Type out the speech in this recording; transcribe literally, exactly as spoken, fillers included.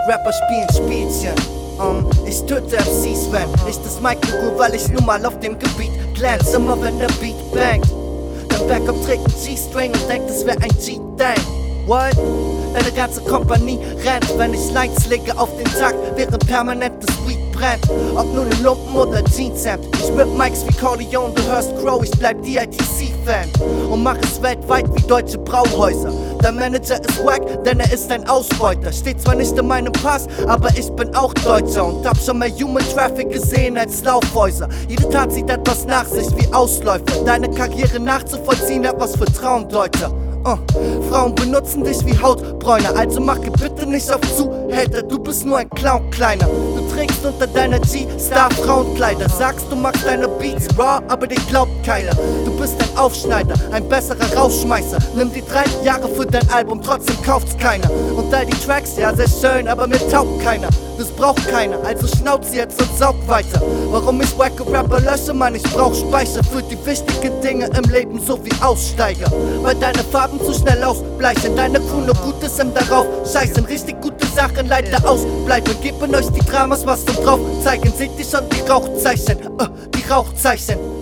Rapper spielen Spielchen. Um, ich töte M Cs, wenn ich das Mic berühre, weil ich nun mal auf dem Gebiet glänze. Immer wenn der Beat bangt, dann Backup trägt ein G-String und denkt, es wär ein G-Dang. What? Deine ganze Kompanie rennt, wenn ich Lines lege auf den Takt, während permanent das Weed brennt. Ob nun in Lumpen oder Jeanshemd, ich rip Mics wie Corleone, du hörst Crow, ich bleib D I T C-Fan und mach es weltweit wie deutsche Brauhäuser. Der Manager ist wack, denn er ist ein Ausbeuter. Steht zwar nicht in meinem Pass, aber ich bin auch Deutscher und hab schon mehr Human Traffic gesehen als Laufhäuser. Jede Tat sieht etwas nach sich wie Ausläufer. Deine Karriere nachzuvollziehen, etwas für Traumdeuter. Uh, Frauen benutzen dich wie Hautbräuner, also mach bitte nicht auf Zuhälter, du bist nur ein Clown, Kleiner. Du trägst unter deiner G-Star-Frauenkleider, sagst du magst deine Beats raw, aber dir glaubt keiner. Du bist ein Aufschneider, ein besserer Rausschmeißer. Nimm die drei Jahre für dein Album, trotzdem kauft's keiner. Und all die Tracks, ja sehr schön, aber mir taugt keiner. Das braucht keiner, also schnauz jetzt und saug weiter. Warum ich wacke Rapper lösche, man, ich brauch Speicher für die wichtigen Dinge im Leben, so wie Aussteiger. Weil deine Farben zu schnell ausbleichen, deine Crew nur Gutes im darauf scheißen. Richtig gute Sachen leider ausbleiben. Geben euch die Dramas was zum drauf zeigen. Seht ihr schon die Rauchzeichen, uh, die Rauchzeichen.